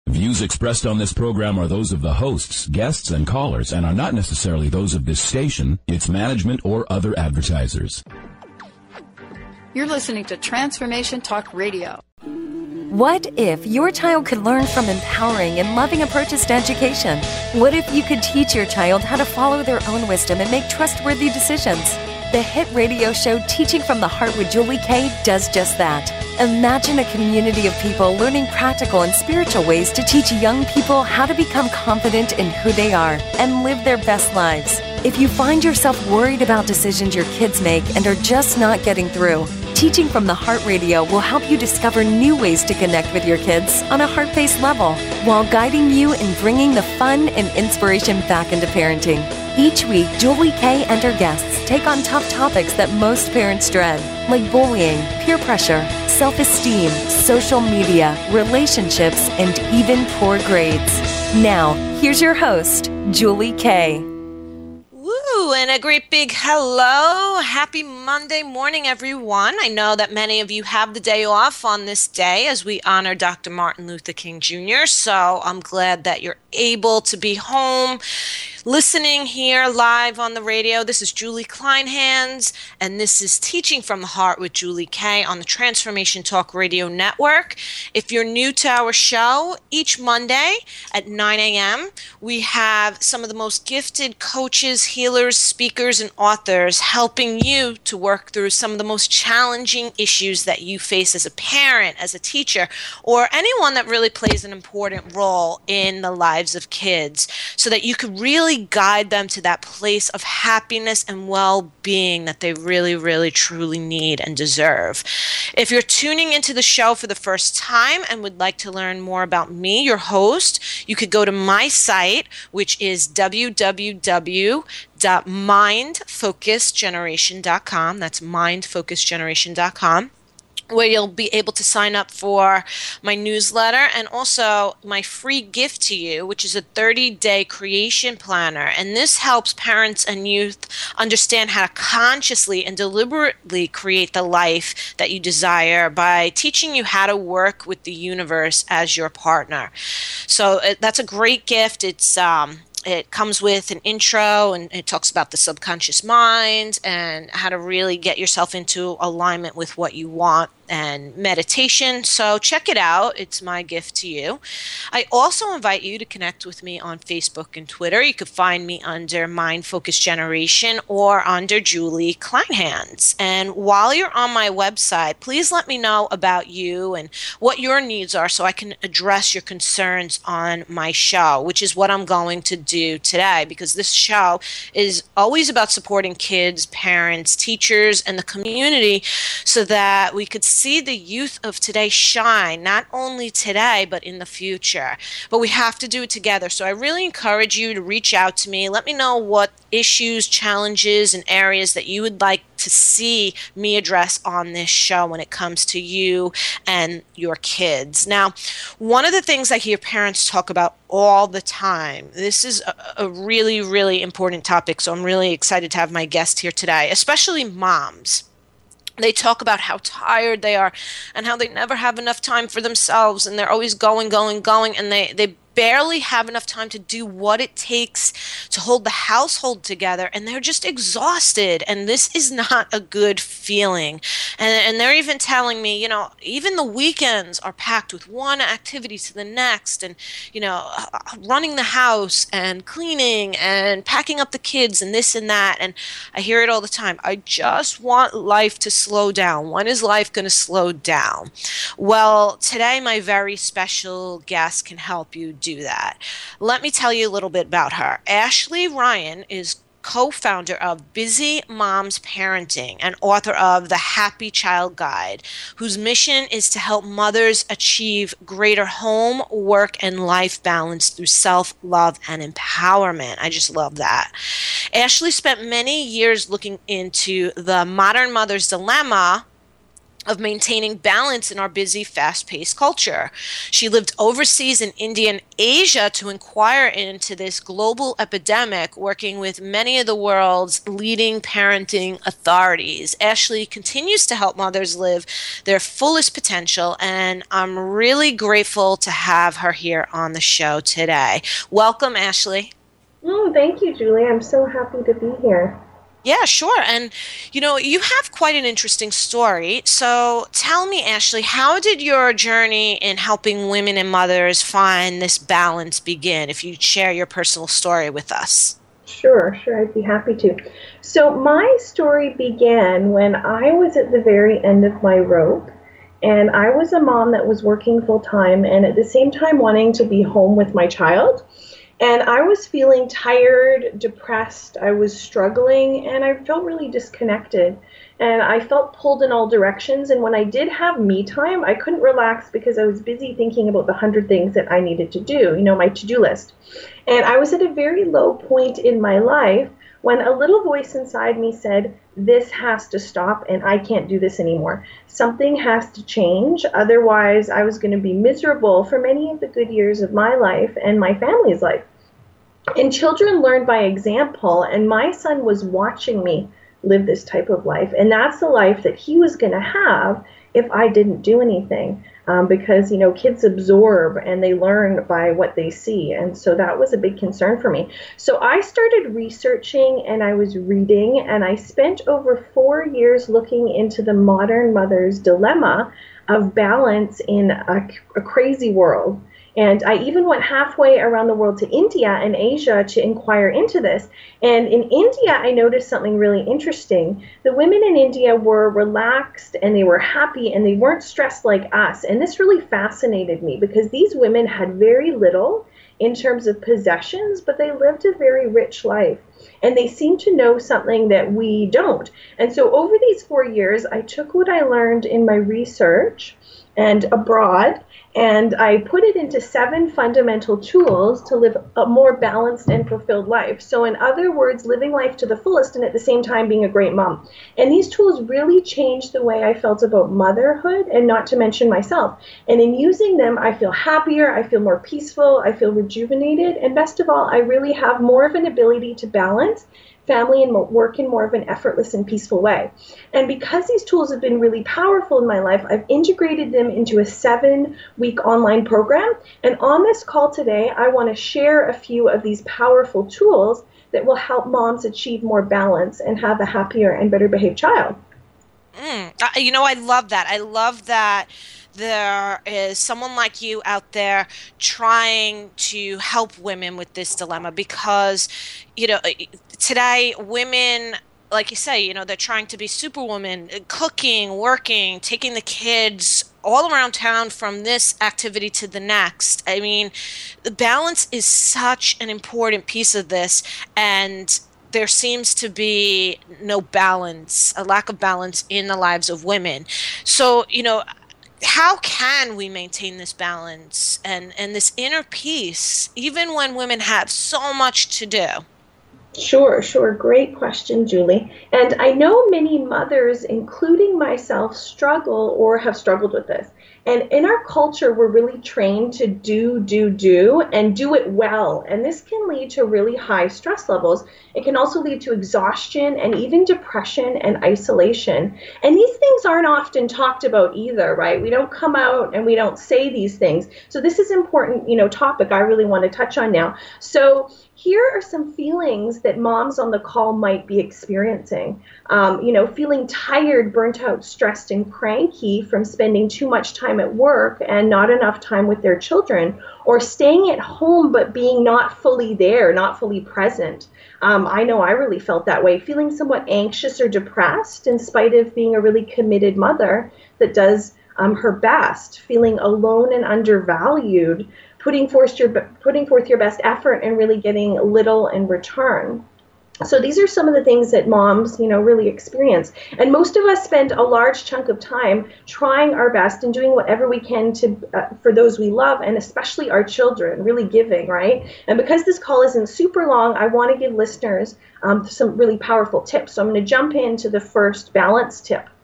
Views expressed on this program are those of the hosts, guests, and callers and are not necessarily those of this station, its management, or other advertisers. You're listening to Transformation Talk Radio. What if your child could learn from empowering and loving a purchased education? What if you could teach your child how to follow their own wisdom and make trustworthy decisions? The hit radio show Teaching from the Heart with Julie Kay does just that. Imagine a community of people learning practical and spiritual ways to teach young people how to become confident in who they are and live their best lives. If you find yourself worried about decisions your kids make and are just not getting through, Teaching from the Heart Radio will help you discover new ways to connect with your kids on a heart-based level while guiding you in bringing the fun and inspiration back into parenting. Each week, Julie Kay and her guests take on tough topics that most parents dread, like bullying, peer pressure, self-esteem, social media, relationships, and even poor grades. Now, here's your host, Julie Kay. Woo, and a great big hello. Happy Monday morning, everyone. I know that many of you have the day off on this day as we honor Dr. Martin Luther King Jr., so I'm glad that you're able to be home listening here live on the radio. This is Julie Kleinhans, and this is Teaching from the Heart with Julie Kay on the Transformation Talk Radio Network. If you're new to our show, each Monday at 9 a.m., we have some of the most gifted coaches, healers, speakers, and authors helping you to work through some of the most challenging issues that you face as a parent, as a teacher, or anyone that really plays an important role in the lives of kids, so that you could really guide them to that place of happiness and well-being that they really, really, truly need and deserve. If you're tuning into the show for the first time and would like to learn more about me, your host, you could go to my site, which is www.mindfocusgeneration.com. That's mindfocusgeneration.com. where you'll be able to sign up for my newsletter and also my free gift to you, which is a 30-day creation planner. And this helps parents and youth understand how to consciously and deliberately create the life that you desire by teaching you how to work with the universe as your partner. So that's a great gift. It comes with an intro, and it talks about the subconscious mind and how to really get yourself into alignment with what you want, and meditation. So check it out. It's my gift to you. I also invite you to connect with me on Facebook and Twitter. You can find me under Mind Focus Generation or under Julie Kleinhans. And while you're on my website, please let me know about you and what your needs are so I can address your concerns on my show, which is what I'm going to do today, because this show is always about supporting kids, parents, teachers, and the community so that we could see the youth of today shine, not only today, but in the future. But we have to do it together. So I really encourage you to reach out to me. Let me know what issues, challenges, and areas that you would like to see me address on this show when it comes to you and your kids. Now, one of the things I hear parents talk about all the time, this is a really, really important topic, so I'm really excited to have my guest here today, especially moms. They talk about how tired they are and how they never have enough time for themselves, and they're always going, and they barely have enough time to do what it takes to hold the household together, and they're just exhausted, and this is not a good feeling. And they're even telling me, even the weekends are packed with one activity to the next, and, running the house and cleaning and packing up the kids and this and that, and I hear it all the time. I just want life to slow down. When is life going to slow down? Well, today my very special guest can help you do that. Let me tell you a little bit about her. Ashley Ryan is co-founder of Busy Moms Parenting and author of The Happy Child Guide, whose mission is to help mothers achieve greater home, work, and life balance through self-love and empowerment. I just love that. Ashley spent many years looking into the modern mother's dilemma of maintaining balance in our busy, fast-paced culture. She lived overseas in India and Asia to inquire into this global epidemic, working with many of the world's leading parenting authorities. Ashley continues to help mothers live their fullest potential, and I'm really grateful to have her here on the show today. Welcome, Ashley. Thank you, Julie. I'm so happy to be here. Yeah, sure. And, you have quite an interesting story. So tell me, Ashley, how did your journey in helping women and mothers find this balance begin? If you'd share your personal story with us. Sure, I'd be happy to. So my story began when I was at the very end of my rope, and I was a mom that was working full time and at the same time wanting to be home with my child. And I was feeling tired, depressed, I was struggling, and I felt really disconnected. And I felt pulled in all directions. And when I did have me time, I couldn't relax because I was busy thinking about the 100 things that I needed to do, my to-do list. And I was at a very low point in my life when a little voice inside me said, this has to stop and I can't do this anymore. Something has to change. Otherwise, I was going to be miserable for many of the good years of my life and my family's life. And children learn by example, and my son was watching me live this type of life. And that's the life that he was going to have if I didn't do anything. Because, kids absorb and they learn by what they see. And so that was a big concern for me. So I started researching and I was reading, and I spent over 4 years looking into the modern mother's dilemma of balance in a crazy world. And I even went halfway around the world to India and Asia to inquire into this. And in India, I noticed something really interesting. The women in India were relaxed and they were happy and they weren't stressed like us. And this really fascinated me because these women had very little in terms of possessions, but they lived a very rich life. And they seemed to know something that we don't. And so over these 4 years, I took what I learned in my research and abroad, and I put it into 7 fundamental tools to live a more balanced and fulfilled life. So in other words, living life to the fullest and at the same time being a great mom. And these tools really changed the way I felt about motherhood, and not to mention myself. And in using them, I feel happier, I feel more peaceful, I feel rejuvenated, and best of all, I really have more of an ability to balance family and work in more of an effortless and peaceful way. And because these tools have been really powerful in my life, I've integrated them into a 7-week online program. And on this call today, I want to share a few of these powerful tools that will help moms achieve more balance and have a happier and better behaved child. I love that. I love that there is someone like you out there trying to help women with this dilemma, because, today women, like you say, they're trying to be superwoman, cooking, working, taking the kids all around town from this activity to the next. I mean, the balance is such an important piece of this, and there seems to be no balance, a lack of balance in the lives of women. So, how can we maintain this balance and this inner peace, even when women have so much to do? Sure. Great question, Julie. And I know many mothers, including myself, struggle or have struggled with this. And in our culture, we're really trained to do, and do it well. And this can lead to really high stress levels. It can also lead to exhaustion and even depression and isolation. And these things aren't often talked about either, right? We don't come out and we don't say these things. So this is an important, topic I really want to touch on now. So here are some feelings that moms on the call might be experiencing. Feeling tired, burnt out, stressed, and cranky from spending too much time at work and not enough time with their children, or staying at home but being not fully there, not fully present. I know I really felt that way, feeling somewhat anxious or depressed in spite of being a really committed mother that does her best, feeling alone and undervalued, putting forth your best effort and really getting little in return. So these are some of the things that moms, really experience. And most of us spend a large chunk of time trying our best and doing whatever we can to for those we love, and especially our children, really giving, right? And because this call isn't super long, I want to give listeners some really powerful tips. So I'm going to jump into the first balance tip.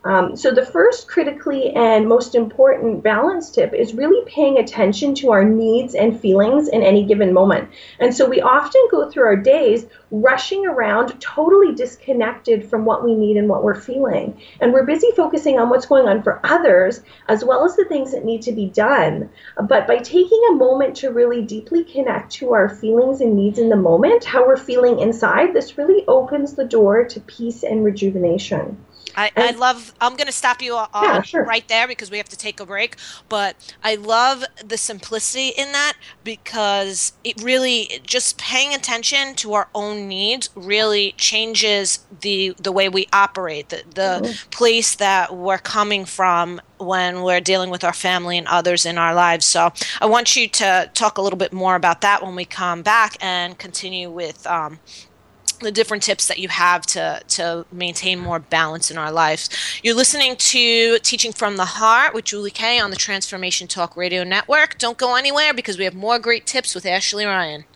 So the first critically and most important balance tip is really paying attention to our needs and feelings in any given moment. And so we often go through our days rushing around, totally disconnected from what we need and what we're feeling. And we're busy focusing on what's going on for others, as well as the things that need to be done. But by taking a moment to really deeply connect to our feelings and needs in the moment, how we're feeling inside, this really opens the door to peace and rejuvenation. I love, I'm going to stop you right there because we have to take a break, but I love the simplicity in that because it really, just paying attention to our own needs really changes the way we operate, the place that we're coming from when we're dealing with our family and others in our lives. So I want you to talk a little bit more about that when we come back and continue with the different tips that you have to maintain more balance in our lives. You're listening to Teaching from the Heart with Julie Kay on the Transformation Talk Radio Network. Don't go anywhere because we have more great tips with Ashley Ryan.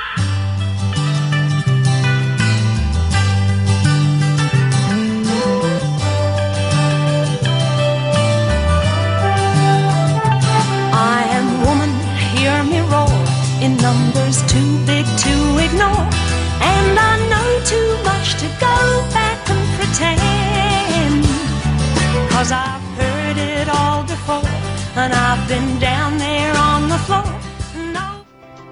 I am woman, hear me roar, in numbers too big to ignore. And I know too much to go back and pretend, 'cause I've heard it all before, and I've been down there on the floor. No.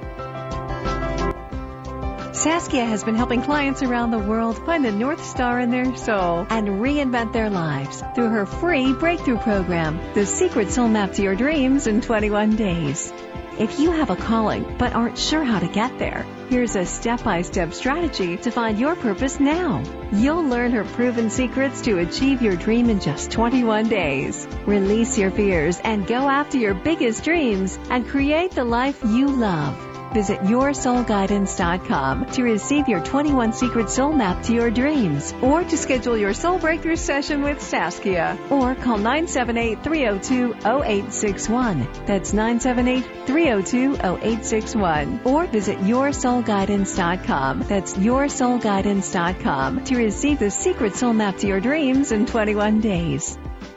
Saskia has been helping clients around the world find the North Star in their soul and reinvent their lives through her free breakthrough program, The Secret Soul Map to Your Dreams in 21 Days. If you have a calling but aren't sure how to get there, here's a step-by-step strategy to find your purpose now. You'll learn her proven secrets to achieve your dream in just 21 days. Release your fears and go after your biggest dreams and create the life you love. Visit yoursoulguidance.com to receive your 21 Secret Soul Map to your dreams, or to schedule your soul breakthrough session with Saskia, or call 978-302-0861. That's 978-302-0861. Or visit yoursoulguidance.com. That's yoursoulguidance.com to receive the Secret Soul Map to your dreams in 21 days.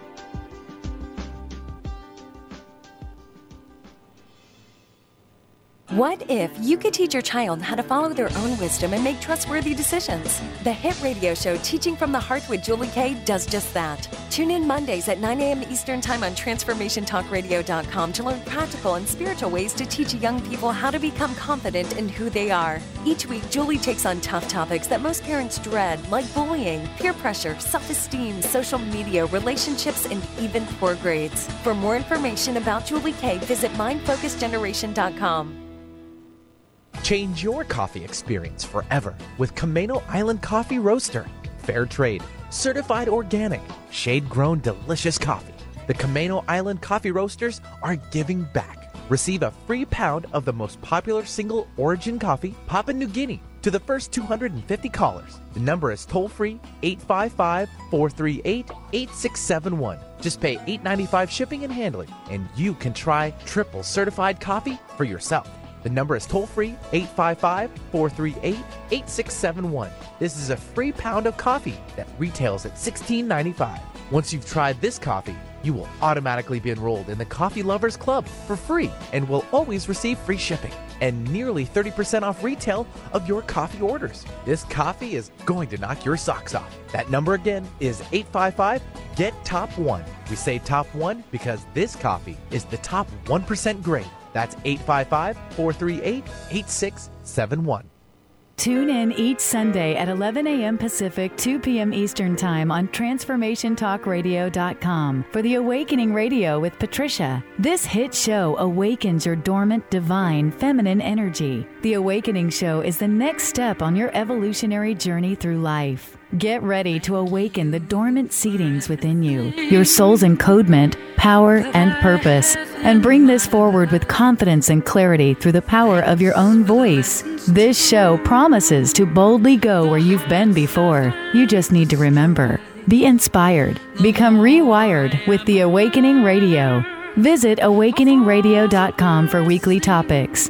What if you could teach your child how to follow their own wisdom and make trustworthy decisions? The hit radio show Teaching from the Heart with Julie Kay does just that. Tune in Mondays at 9 a.m. Eastern Time on TransformationTalkRadio.com to learn practical and spiritual ways to teach young people how to become confident in who they are. Each week, Julie takes on tough topics that most parents dread, like bullying, peer pressure, self-esteem, social media, relationships, and even poor grades. For more information about Julie Kay, visit MindFocusGeneration.com. Change your coffee experience forever with Camano Island Coffee Roaster. Fair trade, certified organic, shade-grown delicious coffee. The Camano Island Coffee Roasters are giving back. Receive a free pound of the most popular single origin coffee, Papua New Guinea, to the first 250 callers. The number is toll-free 855-438-8671. Just pay $8.95 shipping and handling, and you can try triple certified coffee for yourself. The number is toll-free 855-438-8671. This is a free pound of coffee that retails at $16.95. Once you've tried this coffee, you will automatically be enrolled in the Coffee Lovers Club for free and will always receive free shipping and nearly 30% off retail of your coffee orders. This coffee is going to knock your socks off. That number again is 855-GET-TOP1. We say top 1 because this coffee is the top 1% grade. That's 855-438-8671. Tune in each Sunday at 11 a.m. Pacific, 2 p.m. Eastern Time on TransformationTalkRadio.com for The Awakening Radio with Patricia. This hit show awakens your dormant, divine, feminine energy. The Awakening Show is the next step on your evolutionary journey through life. Get ready to awaken the dormant seedings within you, your soul's encodement, power, and purpose, and bring this forward with confidence and clarity through the power of your own voice. This show promises to boldly go where you've been before. You just need to remember. Be inspired. Become rewired with The Awakening Radio. Visit awakeningradio.com for weekly topics.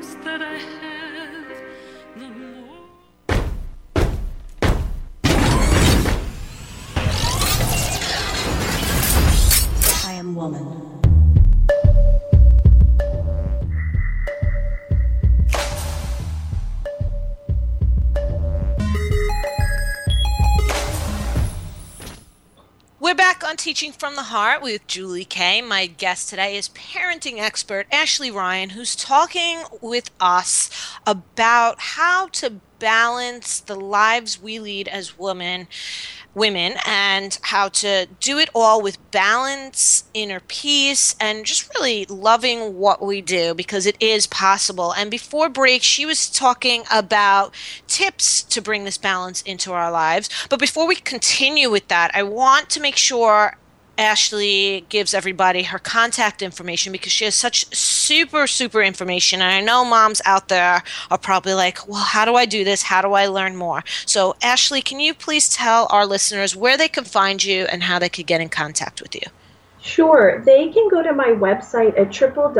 on Teaching from the Heart with Julie Kay. My guest today is parenting expert Ashley Ryan, who's talking with us about how to balance the lives we lead as women, and how to do it all with balance, inner peace, and just really loving what we do, because it is possible. And before break, she was talking about tips to bring this balance into our lives. But before we continue with that, I want to make sure Ashley gives everybody her contact information, because she has such super information. And I know moms out there are probably like, well, how do I do this? How do I learn more? So Ashley, can you please tell our listeners where they can find you and how they could get in contact with you? Sure. They can go to my website at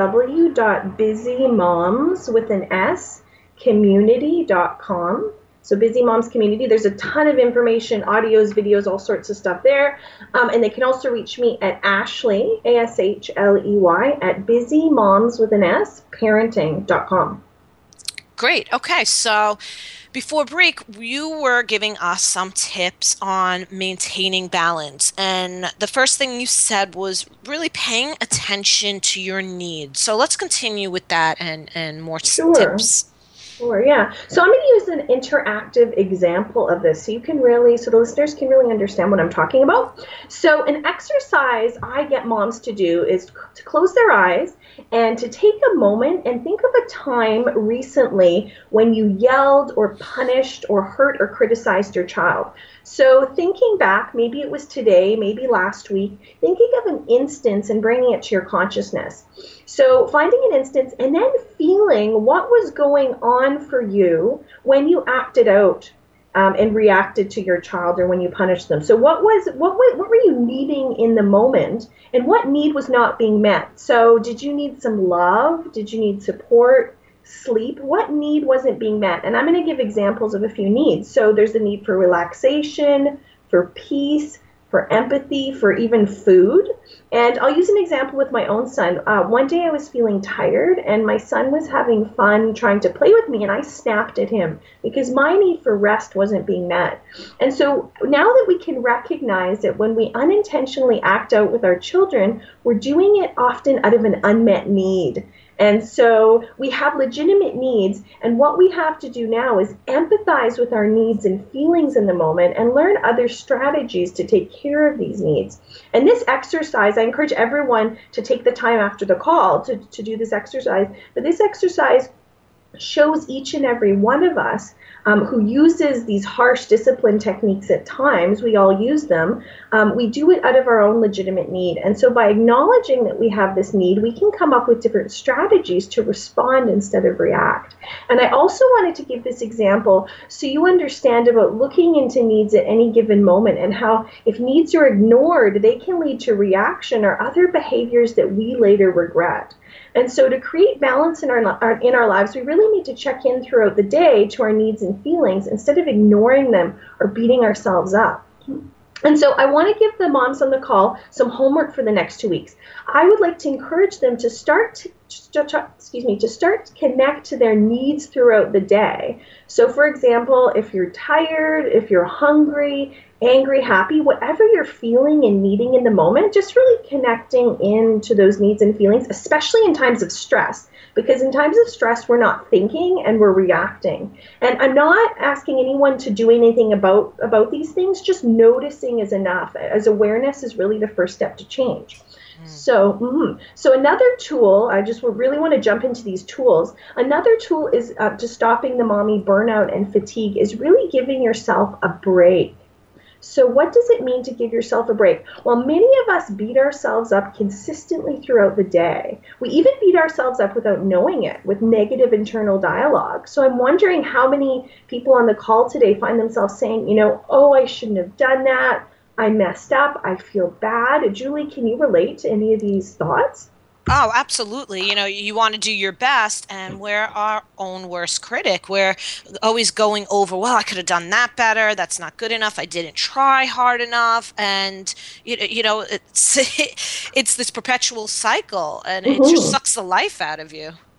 www.busymomscommunity.com. So Busy Moms Community, there's a ton of information, audios, videos, all sorts of stuff there. And they can also reach me at Ashley, Ashley, at busymomsparenting.com. Great. Okay. So before break, you were giving us some tips on maintaining balance. And the first thing you said was really paying attention to your needs. So let's continue with that and more tips. Sure, yeah. So I'm going to use an interactive example of this so the listeners can really understand what I'm talking about. So an exercise I get moms to do is to close their eyes and to take a moment and think of a time recently when you yelled or punished or hurt or criticized your child. So thinking back, maybe it was today, maybe last week, thinking of an instance and bringing it to your consciousness. So finding an instance and then feeling what was going on for you when you acted out and reacted to your child or when you punished them. So what were you needing in the moment, and what need was not being met? So did you need some love? Did you need support? Sleep? What need wasn't being met? And I'm going to give examples of a few needs. So there's a need for relaxation, for peace, for empathy, for even food. And I'll use an example with my own son. One day I was feeling tired and my son was having fun trying to play with me, and I snapped at him because my need for rest wasn't being met. And so now that we can recognize that when we unintentionally act out with our children, we're doing it often out of an unmet need. And so we have legitimate needs, and what we have to do now is empathize with our needs and feelings in the moment and learn other strategies to take care of these needs. And this exercise, I encourage everyone to take the time after the call to do this exercise, but this exercise shows each and every one of us who uses these harsh discipline techniques at times, we all use them, we do it out of our own legitimate need. And so by acknowledging that we have this need, we can come up with different strategies to respond instead of react. And I also wanted to give this example so you understand about looking into needs at any given moment and how if needs are ignored, they can lead to reaction or other behaviors that we later regret. And so to create balance in our lives, we really need to check in throughout the day to our needs and feelings instead of ignoring them or beating ourselves up. And so I want to give the moms on the call some homework for the next 2 weeks. I would like to encourage them to start to connect to their needs throughout the day. So for example, if you're tired, if you're hungry, angry, happy, whatever you're feeling and needing in the moment, just really connecting into those needs and feelings, especially in times of stress. Because in times of stress, we're not thinking and we're reacting. And I'm not asking anyone to do anything about these things, just noticing is enough, as awareness is really the first step to change. So another tool, I just really want to jump into these tools. Another tool is to stopping the mommy burnout and fatigue is really giving yourself a break. So what does it mean to give yourself a break? Well, many of us beat ourselves up consistently throughout the day. We even beat ourselves up without knowing it, with negative internal dialogue. So I'm wondering how many people on the call today find themselves saying, oh, I shouldn't have done that. I messed up. I feel bad. Julie, can you relate to any of these thoughts? Oh, absolutely. You want to do your best, and we're our own worst critic. We're always going over, well, I could have done that better. That's not good enough. I didn't try hard enough. And, it's this perpetual cycle, and it just sucks the life out of you.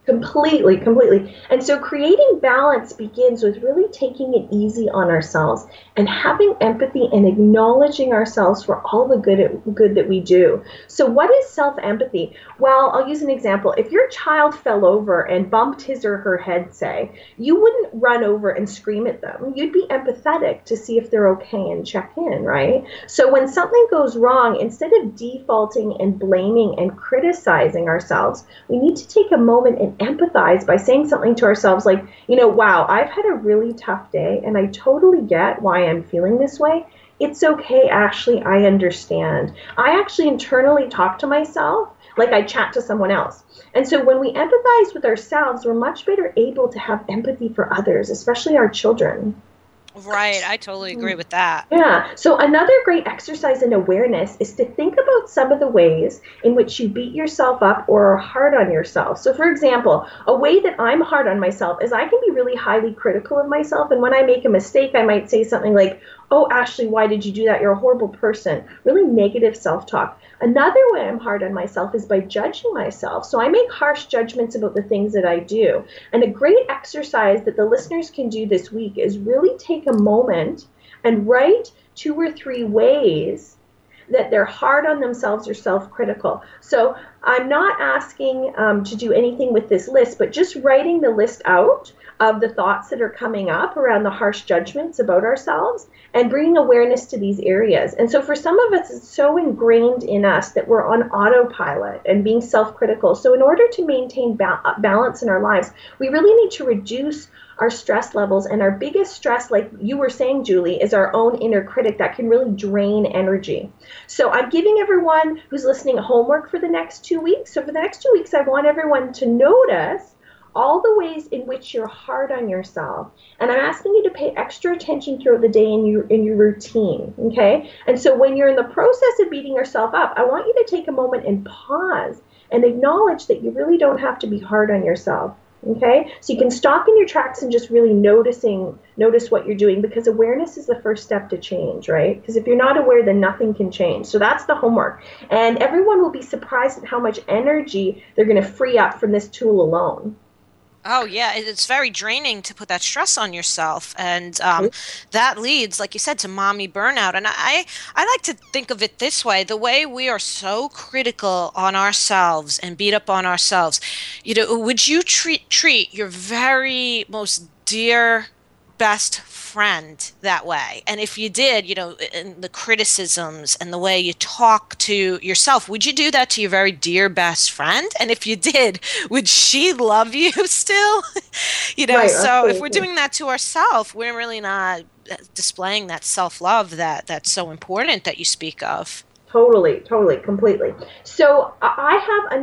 Completely, completely. And so creating balance begins with really taking it easy on ourselves and having empathy and acknowledging ourselves for all the good that we do. So what is self-empathy? Well, I'll use an example. If your child fell over and bumped his or her head, say, you wouldn't run over and scream at them. You'd be empathetic to see if they're okay and check in, right? So when something goes wrong, instead of defaulting and blaming and criticizing ourselves, we need to take a moment and empathize by saying something to ourselves like, wow, I've had a really tough day and I totally get why I'm feeling this way. It's okay, Ashley, I understand. I actually internally talk to myself like I chat to someone else. And so when we empathize with ourselves, we're much better able to have empathy for others, especially our children. Right, I totally agree with that. Yeah, so another great exercise in awareness is to think about some of the ways in which you beat yourself up or are hard on yourself. So for example, a way that I'm hard on myself is I can be really highly critical of myself, and when I make a mistake, I might say something like, oh, Ashley, why did you do that? You're a horrible person. Really negative self-talk. Another way I'm hard on myself is by judging myself. So I make harsh judgments about the things that I do. And a great exercise that the listeners can do this week is really take a moment and write 2 or 3 ways that they're hard on themselves or self-critical. So I'm not asking to do anything with this list, but just writing the list out of the thoughts that are coming up around the harsh judgments about ourselves and bringing awareness to these areas. And so for some of us, it's so ingrained in us that we're on autopilot and being self-critical. So in order to maintain balance in our lives, we really need to reduce our stress levels. And our biggest stress, like you were saying, Julie, is our own inner critic that can really drain energy. So I'm giving everyone who's listening homework for the next 2 weeks. So for the next 2 weeks, I want everyone to notice all the ways in which you're hard on yourself. And I'm asking you to pay extra attention throughout the day in your routine, okay? And so when you're in the process of beating yourself up, I want you to take a moment and pause and acknowledge that you really don't have to be hard on yourself, okay? So you can stop in your tracks and just really notice what you're doing, because awareness is the first step to change, right? Because if you're not aware, then nothing can change. So that's the homework. And everyone will be surprised at how much energy they're going to free up from this tool alone. Oh, yeah. It's very draining to put that stress on yourself. And that leads, like you said, to mommy burnout. And I like to think of it this way. The way we are so critical on ourselves and beat up on ourselves, would you treat your very most dear best friend that way? And if you did, in the criticisms and the way you talk to yourself, would you do that to your very dear best friend? And if you did, would she love you still? Right, so absolutely. If we're doing that to ourselves, we're really not displaying that self-love that's so important that you speak of. Totally, completely. So I have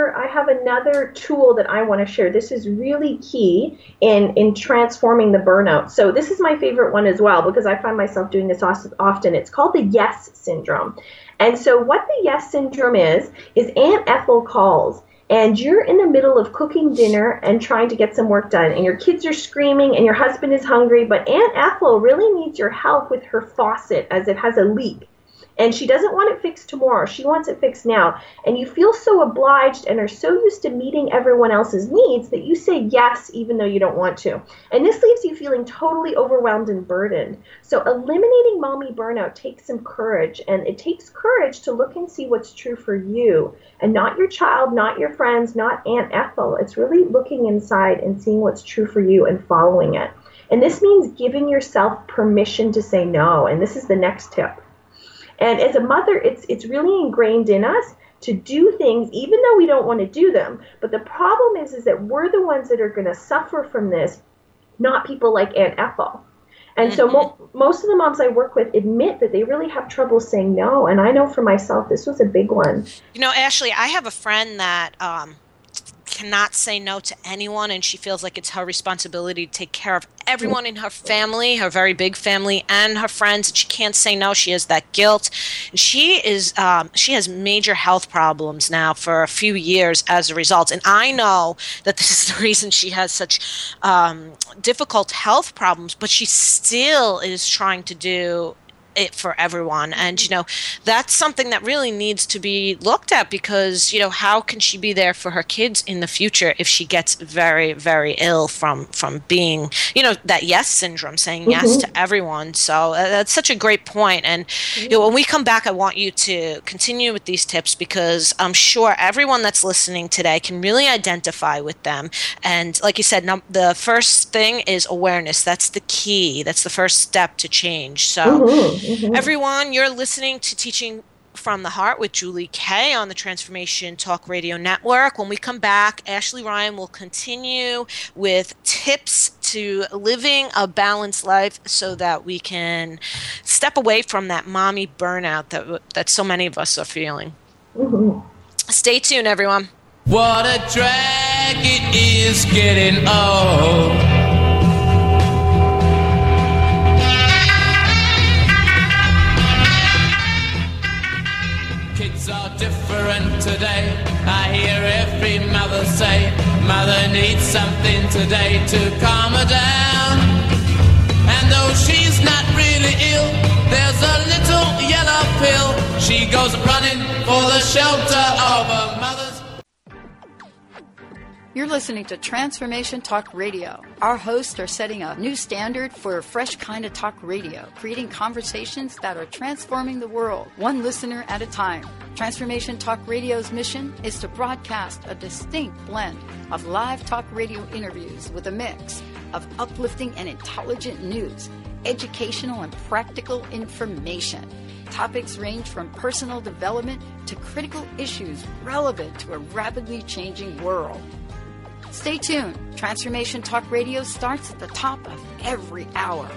another tool that I want to share. This is really key in transforming the burnout. So this is my favorite one as well, because I find myself doing this often. It's called the yes syndrome. And so what the yes syndrome is Aunt Ethel calls, and you're in the middle of cooking dinner and trying to get some work done, and your kids are screaming and your husband is hungry, but Aunt Ethel really needs your help with her faucet as it has a leak. And she doesn't want it fixed tomorrow. She wants it fixed now. And you feel so obliged and are so used to meeting everyone else's needs that you say yes even though you don't want to. And this leaves you feeling totally overwhelmed and burdened. So eliminating mommy burnout takes some courage. And it takes courage to look and see what's true for you. And not your child, not your friends, not Aunt Ethel. It's really looking inside and seeing what's true for you and following it. And this means giving yourself permission to say no. And this is the next tip. And as a mother, it's really ingrained in us to do things even though we don't want to do them. But the problem is that we're the ones that are going to suffer from this, not people like Aunt Ethel. And so most of the moms I work with admit that they really have trouble saying no. And I know for myself, this was a big one. Ashley, I have a friend that cannot say no to anyone, and she feels like it's her responsibility to take care of everyone in her family, her very big family, and her friends. And she can't say no. She has that guilt. And she has major health problems now for a few years as a result. And I know that this is the reason she has such difficult health problems, but she still is trying to do it for everyone. And, that's something that really needs to be looked at because, how can she be there for her kids in the future if she gets very, very ill from being, that yes syndrome, saying yes to everyone. So that's such a great point. And, when we come back, I want you to continue with these tips because I'm sure everyone that's listening today can really identify with them. And like you said, the first thing is awareness. That's the key. That's the first step to change. So everyone, you're listening to Teaching from the Heart with Julie Kay on the Transformation Talk Radio Network. When we come back, Ashley Ryan will continue with tips to living a balanced life so that we can step away from that mommy burnout that so many of us are feeling. Stay tuned, everyone. What a drag it is getting old. Kids are different today. I hear every mother say, mother needs something today to calm her down. And though she's not really ill, there's a little yellow pill. She goes running for the shelter of her mother's. You're listening to Transformation Talk Radio. Our hosts are setting a new standard for a fresh kind of talk radio, creating conversations that are transforming the world, one listener at a time. Transformation Talk Radio's mission is to broadcast a distinct blend of live talk radio interviews with a mix of uplifting and intelligent news, educational and practical information. Topics range from personal development to critical issues relevant to a rapidly changing world. Stay tuned. Transformation Talk Radio starts at the top of every hour.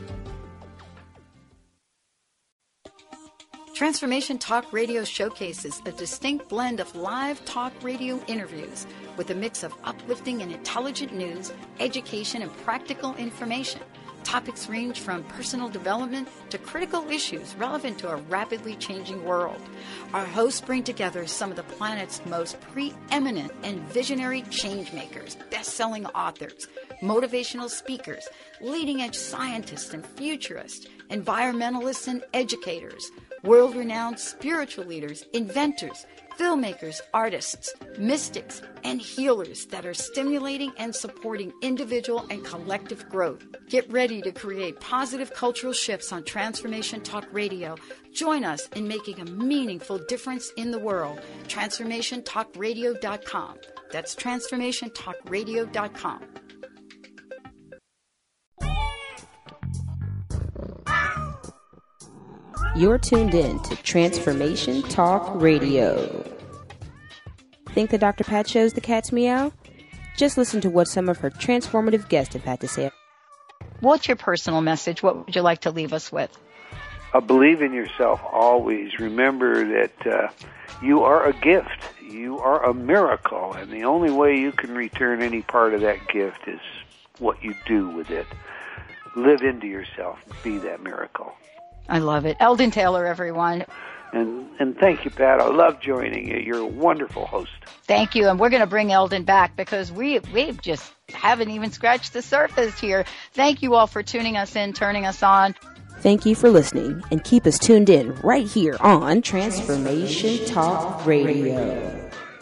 Transformation Talk Radio showcases a distinct blend of live talk radio interviews with a mix of uplifting and intelligent news, education, and practical information. Topics range from personal development to critical issues relevant to a rapidly changing world. Our hosts bring together some of the planet's most preeminent and visionary changemakers, best-selling authors, motivational speakers, leading-edge scientists and futurists, environmentalists and educators, world-renowned spiritual leaders, inventors, filmmakers, artists, mystics, and healers that are stimulating and supporting individual and collective growth. Get ready to create positive cultural shifts on Transformation Talk Radio. Join us in making a meaningful difference in the world. TransformationTalkRadio.com. That's TransformationTalkRadio.com. You're tuned in to Transformation Talk Radio. Think the Dr. Pat shows the cat's meow? Just listen to what some of her transformative guests have had to say. What's your personal message? What would you like to leave us with? Believe in yourself always. Remember that you are a gift. You are a miracle. And the only way you can return any part of that gift is what you do with it. Live into yourself. Be that miracle. I love it. Eldon Taylor, everyone. And thank you, Pat. I love joining you. You're a wonderful host. Thank you. And we're going to bring Eldon back because we just haven't even scratched the surface here. Thank you all for tuning us in, turning us on. Thank you for listening, and keep us tuned in right here on Transformation Talk Radio.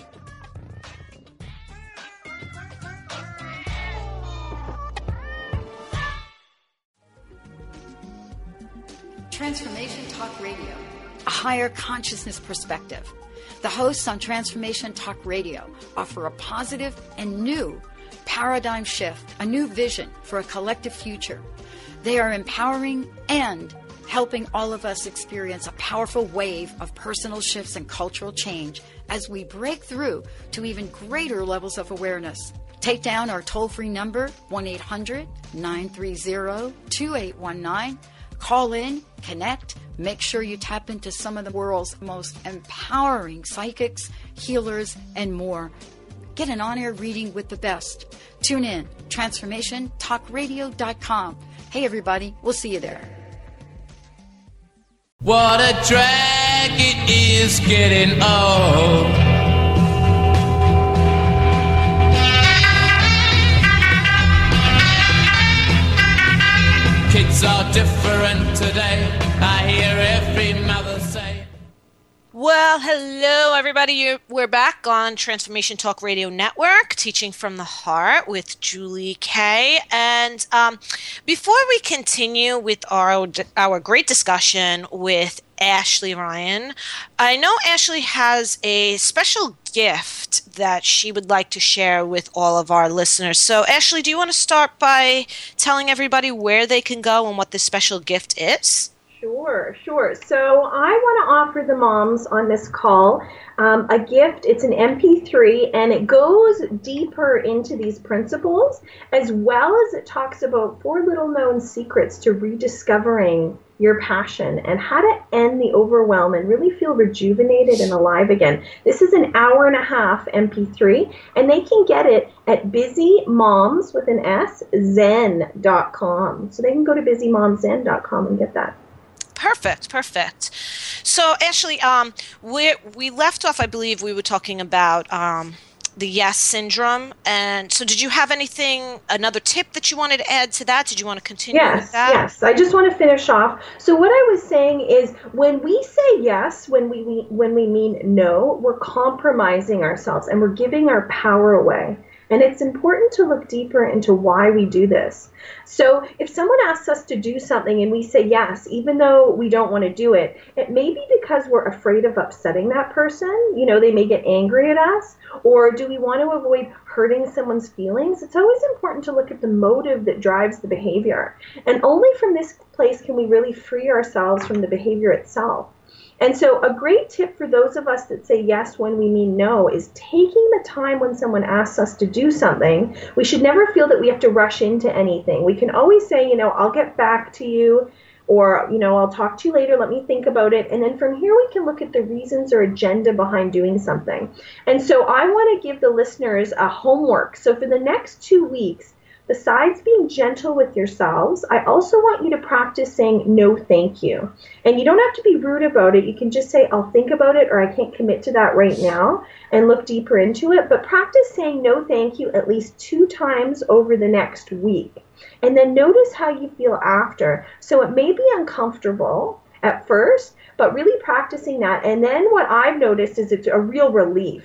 Transformation Talk Radio, a higher consciousness perspective. The hosts on Transformation Talk Radio offer a positive and new paradigm shift, a new vision for a collective future. They are empowering and helping all of us experience a powerful wave of personal shifts and cultural change as we break through to even greater levels of awareness. Take down our toll-free number, 1-800-930-2819. Call in, connect, make sure you tap into some of the world's most empowering psychics, healers, and more. Get an on-air reading with the best. Tune in, TransformationTalkRadio.com. Hey, everybody, we'll see you there. What a drag it is getting old. Kids needs are different today. I hear every mother say. Well, hello, everybody. We're back on Transformation Talk Radio Network, Teaching from the Heart with Julie Kay. And before we continue with our great discussion with Ashley Ryan, I know Ashley has a special gift that she would like to share with all of our listeners. So, Ashley, do you want to start by telling everybody where they can go and what this special gift is? Sure. So I want to offer the moms on this call a gift. It's an MP3, and it goes deeper into these principles, as well as it talks about 4 little-known secrets to rediscovering your passion and how to end the overwhelm and really feel rejuvenated and alive again. This is an hour-and-a-half MP3, and they can get it at BusyMoms with an S, zen.com. So they can go to BusyMomsZen.com and get that. Perfect. So, Ashley, we left off, I believe we were talking about the yes syndrome. And so did you have another tip that you wanted to add to that? Did you want to continue with that? Yes. I just want to finish off. So what I was saying is when we say yes, when we mean no, we're compromising ourselves and we're giving our power away. And it's important to look deeper into why we do this. So if someone asks us to do something and we say yes, even though we don't want to do it, it may be because we're afraid of upsetting that person. You know, they may get angry at us. Or do we want to avoid hurting someone's feelings? It's always important to look at the motive that drives the behavior. And only from this place can we really free ourselves from the behavior itself. And so a great tip for those of us that say yes when we mean no is taking the time when someone asks us to do something. We should never feel that we have to rush into anything. We can always say, I'll get back to you, or, I'll talk to you later, let me think about it. And then from here we can look at the reasons or agenda behind doing something. And so I want to give the listeners a homework. So for the next 2 weeks, besides being gentle with yourselves, I also want you to practice saying no thank you. And you don't have to be rude about it. You can just say, I'll think about it, or I can't commit to that right now, and look deeper into it. But practice saying no thank you at least 2 times over the next week. And then notice how you feel after. So it may be uncomfortable at first, but really practicing that. And then what I've noticed is it's a real relief,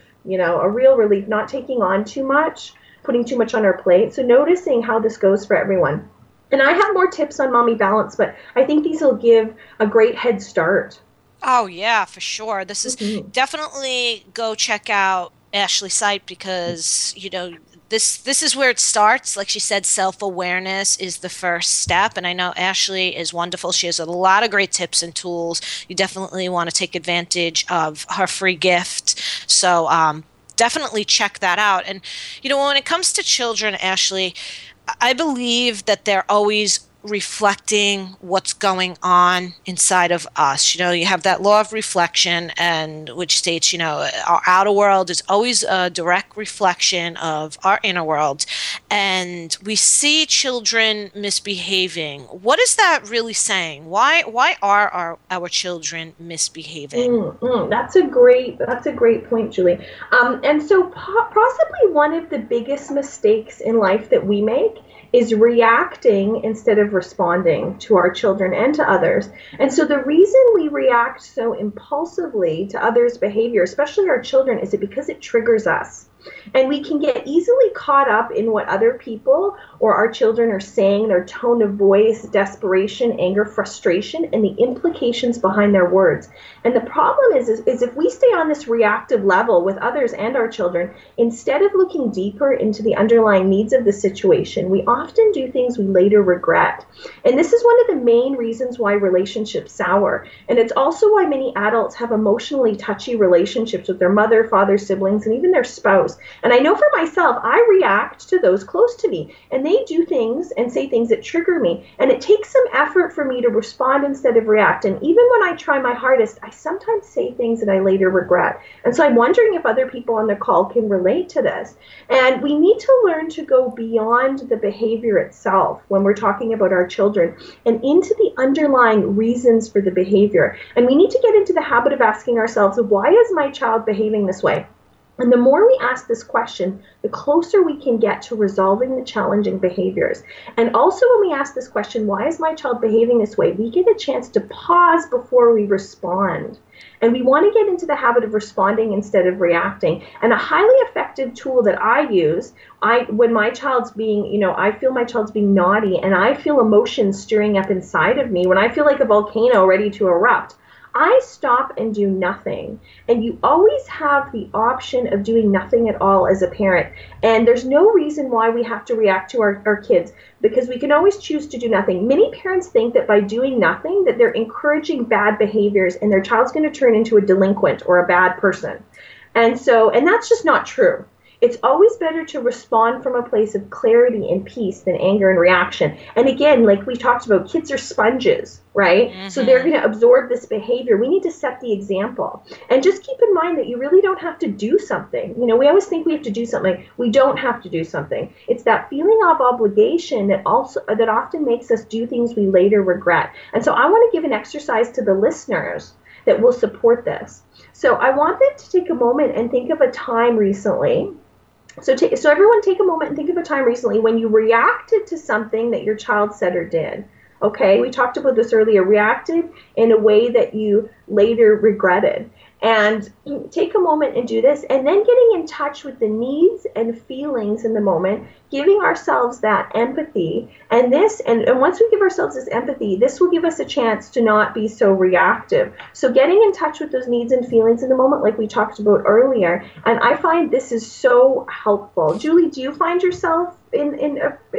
not taking on too much, putting too much on our plate. So noticing how this goes for everyone. And I have more tips on Mommy Balance, but I think these will give a great head start. Oh, yeah, for sure. This is definitely go check out Ashley's site because, this is where it starts. Like she said, self-awareness is the first step. And I know Ashley is wonderful. She has a lot of great tips and tools. You definitely want to take advantage of her free gift. So, definitely check that out. And, when it comes to children, Ashley, I believe that they're always reflecting what's going on inside of us. You have that law of reflection, and which states, our outer world is always a direct reflection of our inner world. And we see children misbehaving. What is that really saying? Why are our children misbehaving? That's a great point, Julie. And so possibly one of the biggest mistakes in life that we make is reacting instead of responding to our children and to others. And so the reason we react so impulsively to others' behavior, especially our children, is because it triggers us. And we can get easily caught up in what other people or our children are saying, their tone of voice, desperation, anger, frustration, and the implications behind their words. And the problem is if we stay on this reactive level with others and our children, instead of looking deeper into the underlying needs of the situation, we often do things we later regret. And this is one of the main reasons why relationships sour. And it's also why many adults have emotionally touchy relationships with their mother, father, siblings, and even their spouse. And I know for myself, I react to those close to me, and they do things and say things that trigger me. And it takes some effort for me to respond instead of react. And even when I try my hardest, I sometimes say things that I later regret. And so I'm wondering if other people on the call can relate to this. And we need to learn to go beyond the behavior itself when we're talking about our children and into the underlying reasons for the behavior. And we need to get into the habit of asking ourselves, why is my child behaving this way? And the more we ask this question, the closer we can get to resolving the challenging behaviors. And also when we ask this question, why is my child behaving this way? We get a chance to pause before we respond. And we want to get into the habit of responding instead of reacting. And a highly effective tool that I use, when my child's being, I feel my child's being naughty and I feel emotions stirring up inside of me, when I feel like a volcano ready to erupt, I stop and do nothing. And you always have the option of doing nothing at all as a parent. And there's no reason why we have to react to our kids, because we can always choose to do nothing. Many parents think that by doing nothing that they're encouraging bad behaviors and their child's going to turn into a delinquent or a bad person. And that's just not true. It's always better to respond from a place of clarity and peace than anger and reaction. And again, like we talked about, kids are sponges, right? Mm-hmm. So they're going to absorb this behavior. We need to set the example. And just keep in mind that you really don't have to do something. We always think we have to do something. We don't have to do something. It's that feeling of obligation that often makes us do things we later regret. And so I want to give an exercise to the listeners that will support this. So I want them to take a moment and think of a time recently. So everyone take a moment and think of a time recently when you reacted to something that your child said or did. Okay, we talked about this earlier, reacted in a way that you later regretted. And take a moment and do this, and then getting in touch with the needs and feelings in the moment, giving ourselves that empathy. And once we give ourselves this empathy, this will give us a chance to not be so reactive. So getting in touch with those needs and feelings in the moment, like we talked about earlier, and I find this is so helpful. Julie, do you find yourself in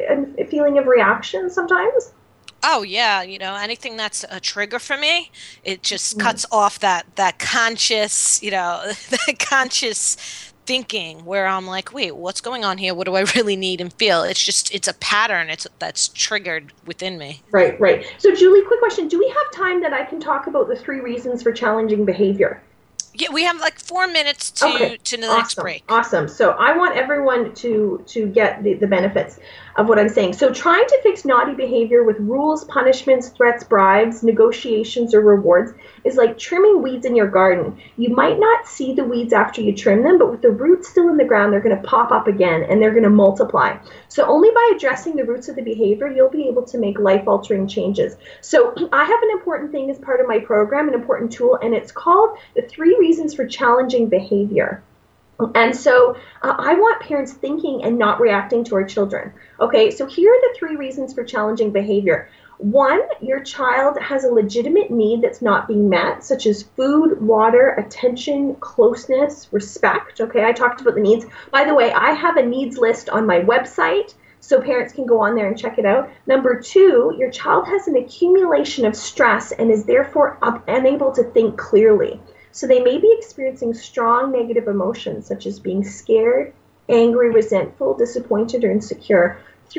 a feeling of reaction sometimes? Oh, yeah. Anything that's a trigger for me, it just cuts off that conscious, that conscious thinking where I'm like, wait, what's going on here? What do I really need and feel? It's a pattern that's triggered within me. Right. So, Julie, quick question. Do we have time that I can talk about the 3 reasons for challenging behavior? Yeah, we have like 4 minutes to the next break. Awesome. So I want everyone to get the benefits of what I'm saying. So trying to fix naughty behavior with rules, punishments, threats, bribes, negotiations, or rewards is like trimming weeds in your garden. You might not see the weeds after you trim them, but with the roots still in the ground, they're going to pop up again and they're going to multiply. So only by addressing the roots of the behavior, you'll be able to make life-altering changes. So I have an important thing as part of my program, an important tool, and it's called the 3 reasons for challenging behavior. And so I want parents thinking and not reacting to our children. Okay, so here are the 3 reasons for challenging behavior. 1, your child has a legitimate need that's not being met, such as food, water, attention, closeness, respect. Okay, I talked about the needs. By the way, I have a needs list on my website, so parents can go on there and check it out. Number 2, your child has an accumulation of stress and is therefore unable to think clearly. So they may be experiencing strong negative emotions, such as being scared, angry, resentful, disappointed, or insecure.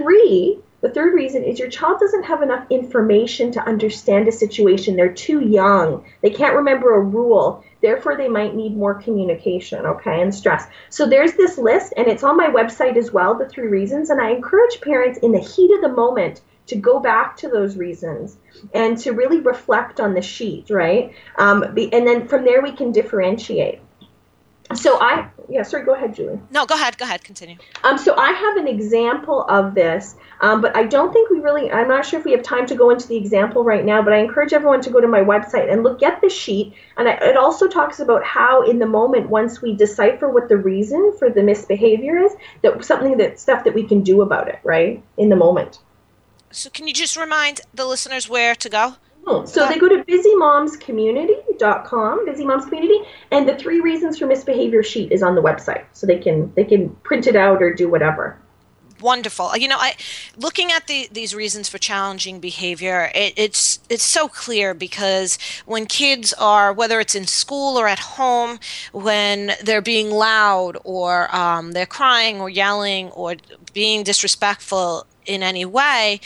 3, the 3rd reason is your child doesn't have enough information to understand a situation. They're too young. They can't remember a rule. Therefore, they might need more communication, okay, and stress. So there's this list, and it's on my website as well, the 3 reasons. And I encourage parents in the heat of the moment to go back to those reasons and to really reflect on the sheet, right? And then from there we can differentiate. So sorry, go ahead, Julie. No, go ahead, continue. So I have an example of this, but I don't think I'm not sure if we have time to go into the example right now, but I encourage everyone to go to my website and get the sheet. And it also talks about how in the moment, once we decipher what the reason for the misbehavior is, stuff that we can do about it, right, in the moment. So can you just remind the listeners where to go? So they go to busymomscommunity.com, Busy Moms Community, and the 3 reasons for misbehavior sheet is on the website. So they can print it out or do whatever. Wonderful. Looking at these reasons for challenging behavior, it's so clear because when kids are, whether it's in school or at home, when they're being loud or they're crying or yelling or being disrespectful in any way,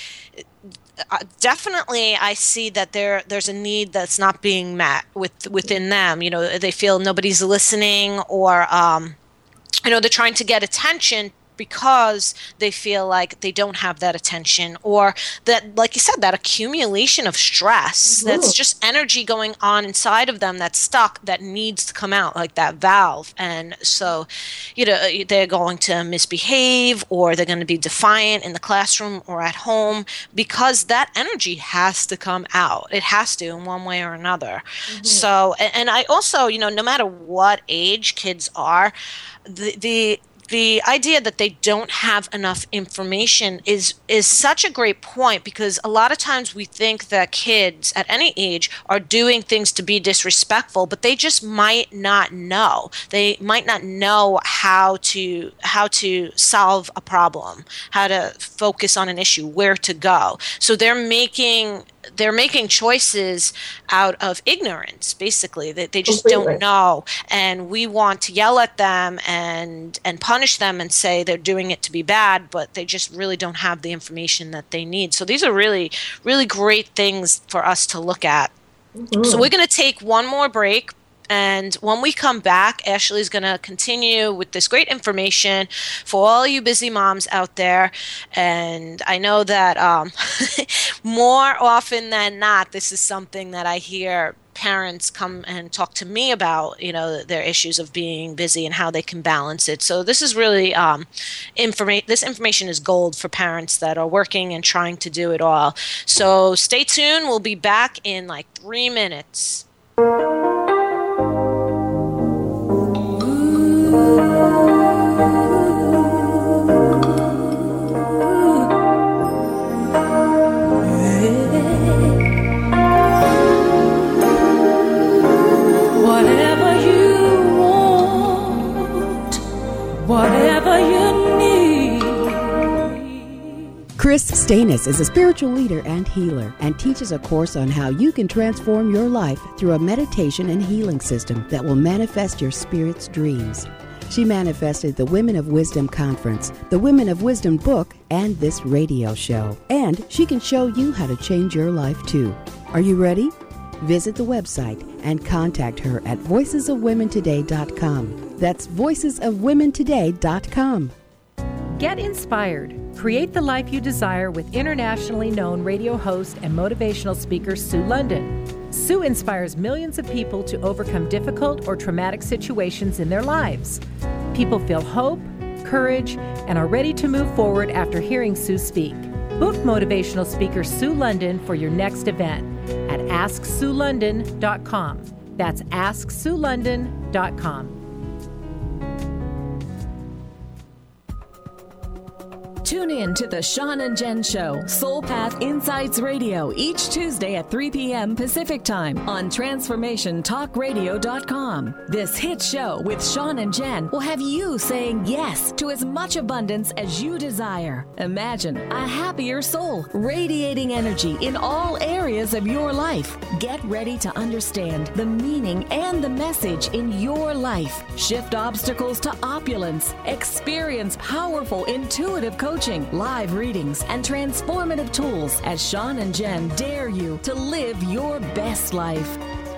definitely I see that there's a need that's not being met within them. They feel nobody's listening or they're trying to get attention because they feel like they don't have that attention, or that, like you said, that accumulation of stress, that's just energy going on inside of them that's stuck, that needs to come out, like that valve. And so, they're going to misbehave, or they're going to be defiant in the classroom or at home, because that energy has to come out. It has to, in one way or another. So, and I also, no matter what age kids are, the idea that they don't have enough information is such a great point, because a lot of times we think that kids at any age are doing things to be disrespectful, but they just might not know. They might not know how to solve a problem, how to focus on an issue, where to go. So they're making choices out of ignorance, basically. They just don't know, and we want to yell at them and punish them and say they're doing it to be bad, but they just really don't have the information that they need. So these are really, really great things for us to look at. So we're going to take one more break. And when we come back, Ashley's going to continue with this great information for all you busy moms out there. And I know that more often than not, this is something that I hear parents come and talk to me about, their issues of being busy and how they can balance it. So this is really, this information is gold for parents that are working and trying to do it all. So stay tuned. We'll be back in like 3 minutes. Whatever you need. Chris Stanis is a spiritual leader and healer, and teaches a course on how you can transform your life through a meditation and healing system that will manifest your spirit's dreams. She manifested the Women of Wisdom Conference, the Women of Wisdom book, and this radio show. And she can show you how to change your life too. Are you ready? Visit the website and contact her at voicesofwomentoday.com. That's voicesofwomentoday.com. Get inspired. Create the life you desire with internationally known radio host and motivational speaker Sue London. Sue inspires millions of people to overcome difficult or traumatic situations in their lives. People feel hope, courage, and are ready to move forward after hearing Sue speak. Book motivational speaker Sue London for your next event at AskSueLondon.com. That's AskSueLondon.com. Tune in to the Sean and Jen Show, Soul Path Insights Radio, each Tuesday at 3 p.m. Pacific Time on TransformationTalkRadio.com. This hit show with Sean and Jen will have you saying yes to as much abundance as you desire. Imagine a happier soul, radiating energy in all areas of your life. Get ready to understand the meaning and the message in your life. Shift obstacles to opulence. Experience powerful, intuitive coaching, live readings, and transformative tools as Sean and Jen dare you to live your best life.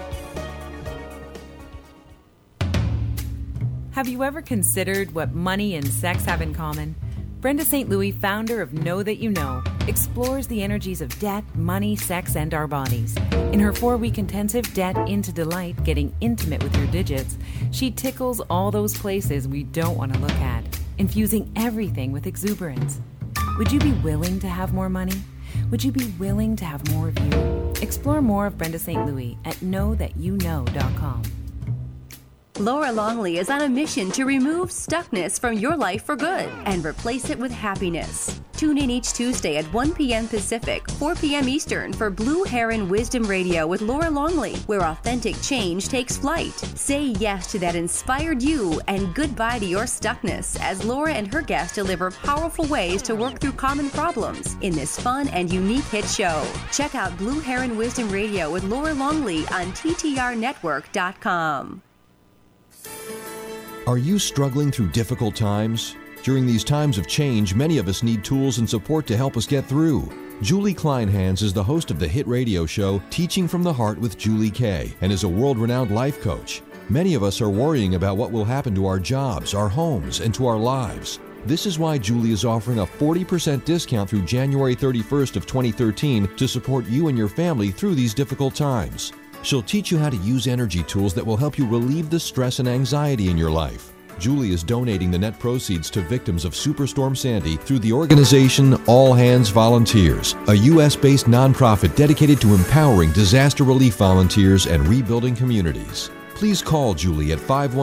Have you ever considered what money and sex have in common? Brenda St. Louis, founder of Know That You Know, explores the energies of debt, money, sex, and our bodies. In her 4-week intensive Debt into Delight, Getting Intimate with Your Digits, she tickles all those places we don't want to look at, infusing everything with exuberance. Would you be willing to have more money? Would you be willing to have more of you? Explore more of Brenda St. Louis at knowthatyouKnow.com. Laura Longley is on a mission to remove stuckness from your life for good and replace it with happiness. Tune in each Tuesday at 1 p.m. Pacific, 4 p.m. Eastern for Blue Heron Wisdom Radio with Laura Longley, where authentic change takes flight. Say yes to that inspired you and goodbye to your stuckness as Laura and her guests deliver powerful ways to work through common problems in this fun and unique hit show. Check out Blue Heron Wisdom Radio with Laura Longley on TTRnetwork.com. Are you struggling through difficult times? During these times of change, many of us need tools and support to help us get through. Julie Kleinhans is the host of the hit radio show Teaching from the Heart with Julie Kay and is a world-renowned life coach. Many of us are worrying about what will happen to our jobs, our homes, and to our lives. This is why Julie is offering a 40% discount through January 31st of 2013 to support you and your family through these difficult times. She'll teach you how to use energy tools that will help you relieve the stress and anxiety in your life. Julie is donating the net proceeds to victims of Superstorm Sandy through the organization All Hands Volunteers, a U.S.-based nonprofit dedicated to empowering disaster relief volunteers and rebuilding communities. Please call Julie at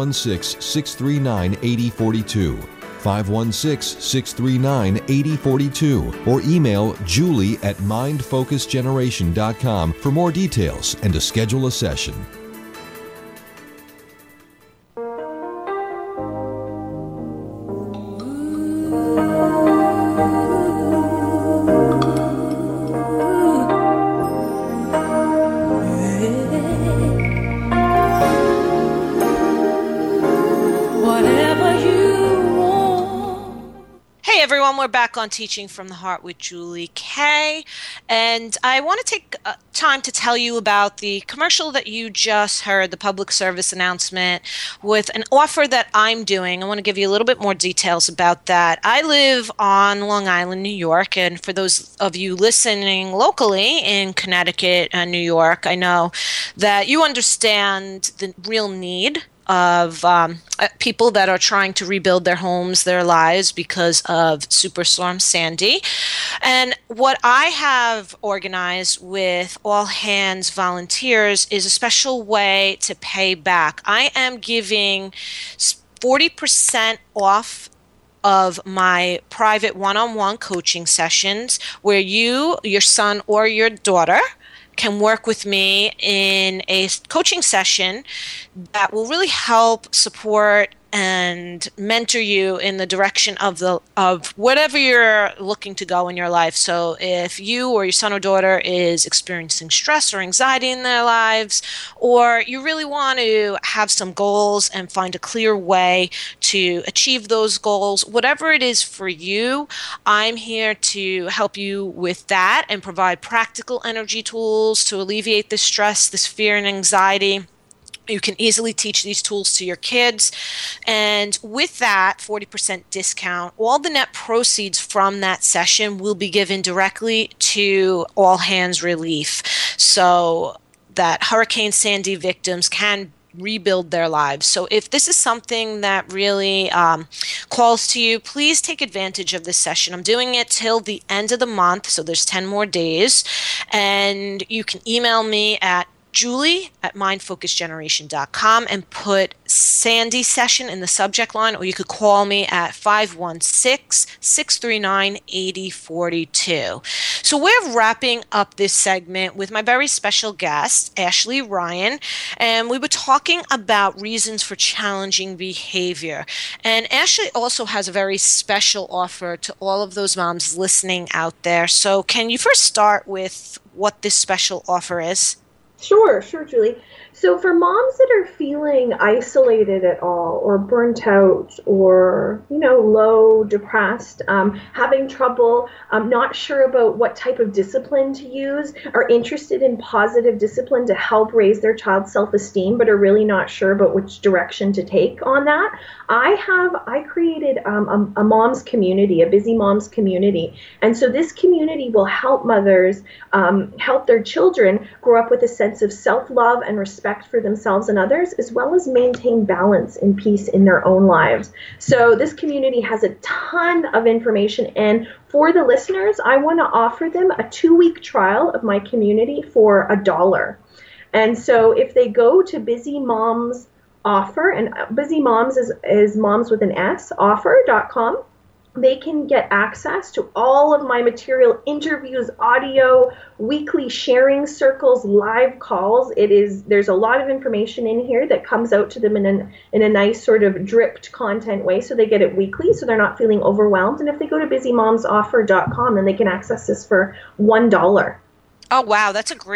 516-639-8042, 516-639-8042, or email Julie at mindfocusgeneration.com for more details and to schedule a session. We're back on Teaching from the Heart with Julie Kay, and I want to take time to tell you about the commercial that you just heard, the public service announcement with an offer that I'm doing. I want to give you a little bit more details about that. I live on Long Island, New York, and for those of you listening locally in Connecticut and New York, I know that you understand the real need of people that are trying to rebuild their homes, their lives because of Superstorm Sandy. And what I have organized with All Hands Volunteers is a special way to pay back. I am giving 40% off of my private one-on-one coaching sessions where you, your son, or your daughter can work with me in a coaching session that will really help support and mentor you in the direction of whatever you're looking to go in your life. So if you or your son or daughter is experiencing stress or anxiety in their lives, or you really want to have some goals and find a clear way to achieve those goals, whatever it is for you, I'm here to help you with that and provide practical energy tools to alleviate this stress, this fear and anxiety. You can easily teach these tools to your kids. And with that 40% discount, all the net proceeds from that session will be given directly to All Hands Relief so that Hurricane Sandy victims can rebuild their lives. So if this is something that really calls to you, please take advantage of this session. I'm doing it till the end of the month, so there's 10 more days. And you can email me at julie@mindfocusgeneration.com and put Sandy session in the subject line, or you could call me at 516-639-8042. So we're wrapping up this segment with my very special guest, Ashley Ryan, and we were talking about reasons for challenging behavior. And Ashley also has a very special offer to all of those moms listening out there. So can you first start with what this special offer is? Sure, Julie. So for moms that are feeling isolated at all, or burnt out, or, low, depressed, having trouble, not sure about what type of discipline to use, are interested in positive discipline to help raise their child's self-esteem, but are really not sure about which direction to take on that, I created a mom's community, a busy mom's community. And so this community will help mothers help their children grow up with a sense of self-love and respect for themselves and others, as well as maintain balance and peace in their own lives. So this community has a ton of information, and for the listeners, I want to offer them a 2-week trial of my community for $1. And so if they go to Busy Moms Offer, and Busy Moms is moms with an S, offer.com, they can get access to all of my material, interviews, audio, weekly sharing circles, live calls. There's a lot of information in here that comes out to them in a nice sort of dripped content way, so they get it weekly, so they're not feeling overwhelmed. And if they go to busymomsoffer.com, then they can access this for $1. Oh, wow. That's a great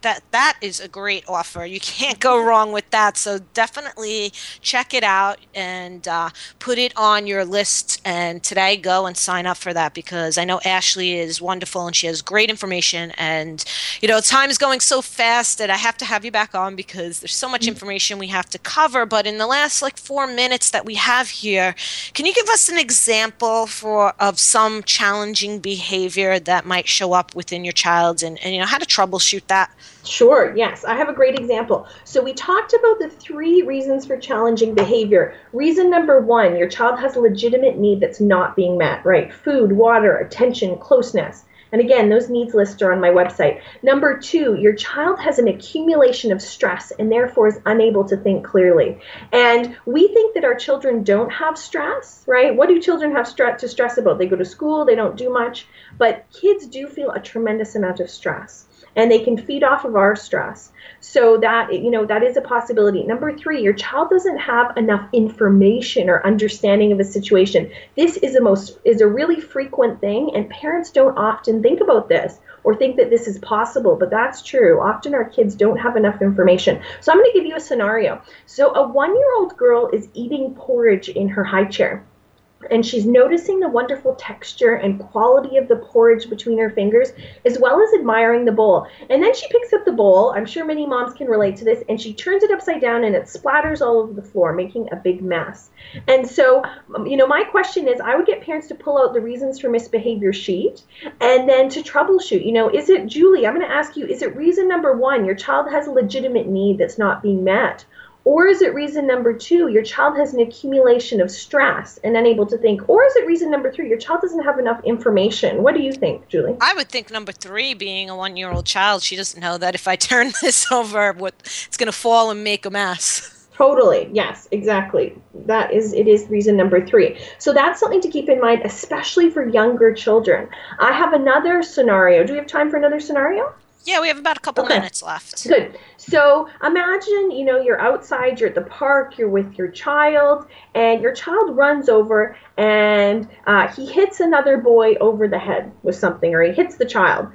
that is a great offer. You can't go wrong with that. So definitely check it out and put it on your list. And today, go and sign up for that, because I know Ashley is wonderful and she has great information. And time is going so fast that I have to have you back on, because there's so much information we have to cover. But in the last 4 minutes that we have here, can you give us an example of some challenging behavior that might show up within your child, and how to troubleshoot that? Sure, yes. I have a great example. So we talked about the 3 reasons for challenging behavior. Reason number 1, your child has a legitimate need that's not being met, right? Food, water, attention, closeness. And again, those needs lists are on my website. Number 2, your child has an accumulation of stress and therefore is unable to think clearly. And we think that our children don't have stress, right? What do children have to stress about? They go to school, they don't do much, but kids do feel a tremendous amount of stress, and they can feed off of our stress. So that, that is a possibility. Number 3, your child doesn't have enough information or understanding of a situation. This is a really frequent thing, and parents don't often think about this or think that this is possible, but that's true. Often our kids don't have enough information. So I'm going to give you a scenario. So a 1-year-old girl is eating porridge in her high chair, and she's noticing the wonderful texture and quality of the porridge between her fingers, as well as admiring the bowl. And then she picks up the bowl, I'm sure many moms can relate to this, and she turns it upside down and it splatters all over the floor, making a big mess. And so, my question is, I would get parents to pull out the reasons for misbehavior sheet and then to troubleshoot. Is it, Julie, I'm going to ask you, is it reason number 1, your child has a legitimate need that's not being met? Or is it reason number 2, your child has an accumulation of stress and unable to think? Or is it reason number 3, your child doesn't have enough information? What do you think, Julie? I would think number 3, being a 1-year-old child, she doesn't know that if I turn this over, it's going to fall and make a mess. Totally. Yes, exactly. It is reason number 3. So that's something to keep in mind, especially for younger children. I have another scenario. Do we have time for another scenario? Yeah, we have about a couple minutes left. Good. So imagine, you're outside, you're at the park, you're with your child, and your child runs over and he hits another boy over the head with something, or he hits the child.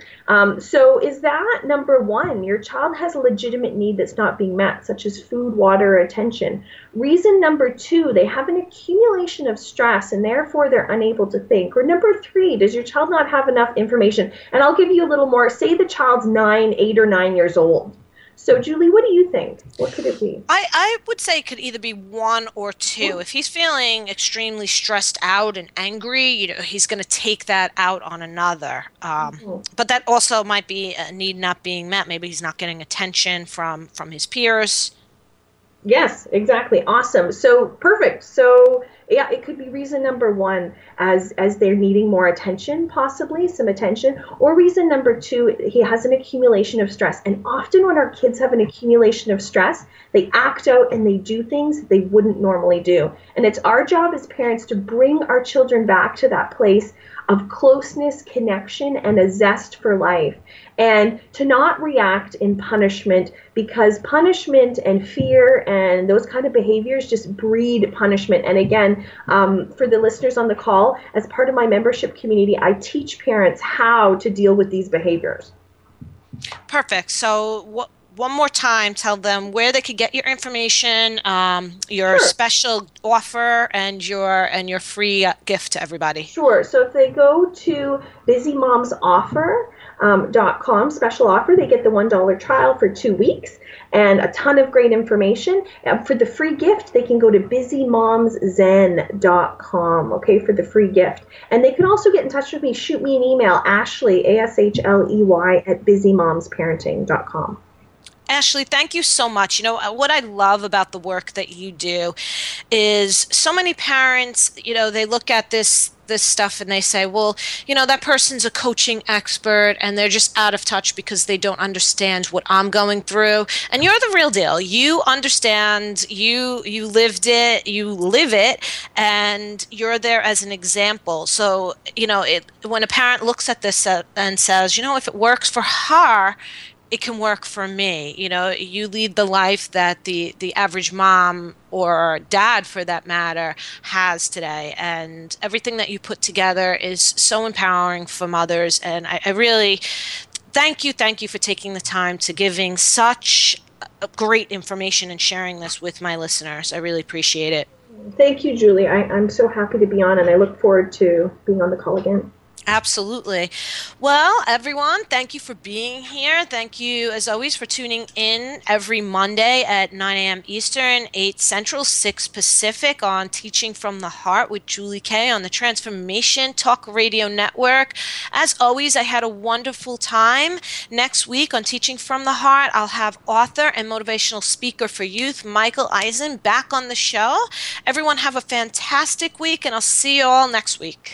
So is that number 1? Your child has a legitimate need that's not being met, such as food, water, or attention. Reason number 2, they have an accumulation of stress and therefore they're unable to think. Or number 3, does your child not have enough information? And I'll give you a little more. Say the child's 8 or 9 years old. So, Julie, what do you think? What could it be? I would say it could either be 1 or 2. If he's feeling extremely stressed out and angry, he's going to take that out on another. But that also might be a need not being met. Maybe he's not getting attention from his peers. Yes, exactly. Awesome. So, perfect. So, yeah, it could be reason number 1 as they're needing more attention, possibly some attention, or reason number 2, he has an accumulation of stress. And often when our kids have an accumulation of stress, they act out and they do things they wouldn't normally do. And it's our job as parents to bring our children back to that place of closeness, connection, and a zest for life. And to not react in punishment, because punishment and fear and those kind of behaviors just breed punishment. And again, for the listeners on the call, as part of my membership community, I teach parents how to deal with these behaviors. Perfect. So one more time, tell them where they could get your information, your special offer, and your free gift to everybody. Sure. So if they go to busymomsoffer.com, special offer, they get the $1 trial for 2 weeks and a ton of great information. For the free gift, they can go to busymomszen.com, okay, for the free gift. And they can also get in touch with me, shoot me an email, Ashley, ASHLEY, at busymomsparenting.com. Ashley, thank you so much. What I love about the work that you do is so many parents, they look at this stuff and they say, well, that person's a coaching expert and they're just out of touch because they don't understand what I'm going through. And you're the real deal. You understand, you lived it, you live it, and you're there as an example. So, when a parent looks at this and says, if it works for her, it can work for me. You lead the life that the average mom or dad, for that matter, has today. And everything that you put together is so empowering for mothers. And I really, thank you for taking the time to giving such great information and sharing this with my listeners. I really appreciate it. Thank you, Julie. I'm so happy to be on, and I look forward to being on the call again. Absolutely. Well, everyone, thank you for being here. Thank you, as always, for tuning in every Monday at 9 a.m. Eastern, 8 Central, 6 Pacific on Teaching from the Heart with Julie Kay on the Transformation Talk Radio Network. As always, I had a wonderful time. Next week on Teaching from the Heart, I'll have author and motivational speaker for youth, Michael Eisen, back on the show. Everyone have a fantastic week, and I'll see you all next week.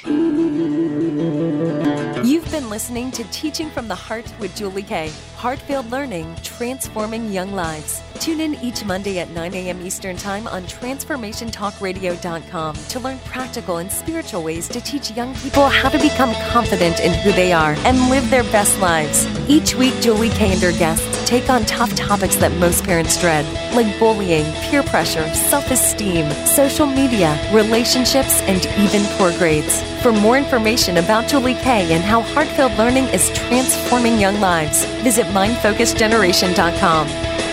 You've been listening to Teaching from the Heart with Julie Kay. Heart-filled learning, transforming young lives. Tune in each Monday at 9 a.m. Eastern Time on TransformationTalkRadio.com to learn practical and spiritual ways to teach young people how to become confident in who they are and live their best lives. Each week, Julie Kay and her guests take on tough topics that most parents dread, like bullying, peer pressure, self-esteem, social media, relationships, and even poor grades. For more information about Julie Kay and how heart-filled learning is transforming young lives, visit MindFocusGeneration.com.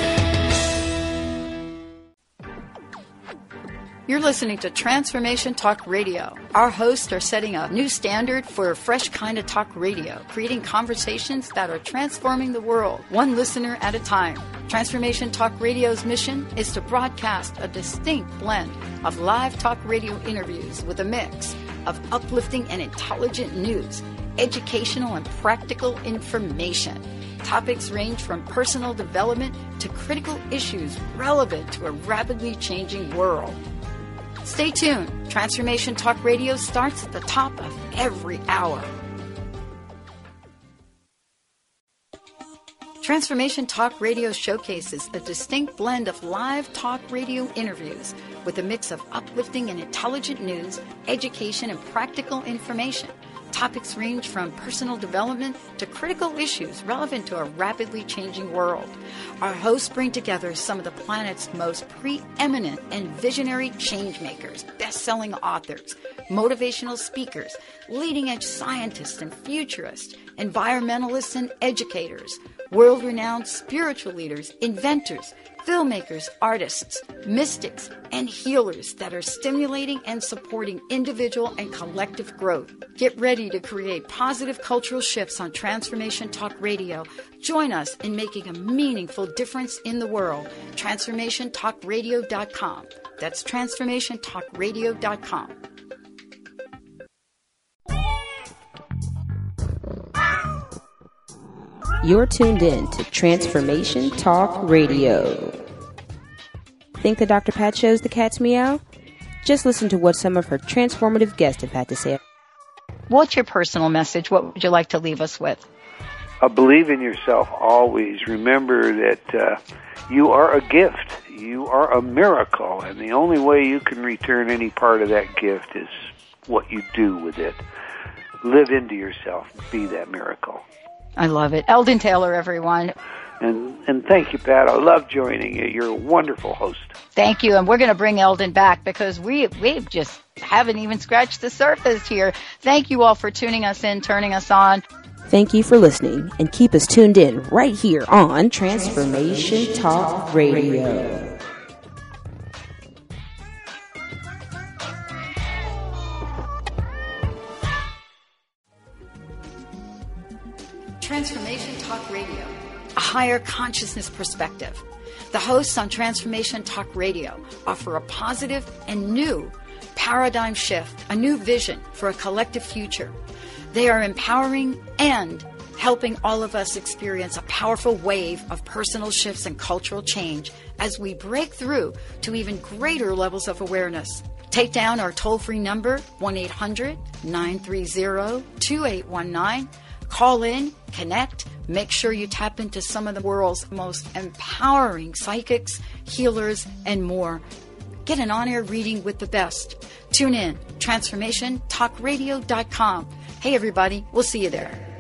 You're listening to Transformation Talk Radio. Our hosts are setting a new standard for a fresh kind of talk radio, creating conversations that are transforming the world, one listener at a time. Transformation Talk Radio's mission is to broadcast a distinct blend of live talk radio interviews with a mix of uplifting and intelligent news, educational and practical information. Topics range from personal development to critical issues relevant to a rapidly changing world. Stay tuned. Transformation Talk Radio starts at the top of every hour. Transformation Talk Radio showcases a distinct blend of live talk radio interviews with a mix of uplifting and intelligent news, education, and practical information. Topics range from personal development to critical issues relevant to a rapidly changing world. Our hosts bring together some of the planet's most preeminent and visionary changemakers, best-selling authors, motivational speakers, leading-edge scientists and futurists, environmentalists and educators, world-renowned spiritual leaders, inventors, filmmakers, artists, mystics, and healers that are stimulating and supporting individual and collective growth. Get ready to create positive cultural shifts on Transformation Talk Radio. Join us in making a meaningful difference in the world. TransformationTalkRadio.com. That's TransformationTalkRadio.com. You're tuned in to Transformation Talk Radio. Think the Dr. Pat shows the cat's meow? Just listen to what some of her transformative guests have had to say. What's your personal message? What would you like to leave us with? Believe in yourself always. Remember that you are a gift. You are a miracle. And the only way you can return any part of that gift is what you do with it. Live into yourself. Be that miracle. I love it. Eldon Taylor, everyone. And thank you, Pat. I love joining you. You're a wonderful host. Thank you. And we're going to bring Eldon back because we just haven't even scratched the surface here. Thank you all for tuning us in, turning us on. Thank you for listening, and keep us tuned in right here on Transformation Talk Radio. Transformation Talk Radio, a higher consciousness perspective. The hosts on Transformation Talk Radio offer a positive and new paradigm shift, a new vision for a collective future. They are empowering and helping all of us experience a powerful wave of personal shifts and cultural change as we break through to even greater levels of awareness. Take down our toll-free number, 1-800-930-2819. Call in, connect, make sure you tap into some of the world's most empowering psychics, healers, and more. Get an on-air reading with the best. Tune in, TransformationTalkRadio.com. Hey, everybody, we'll see you there.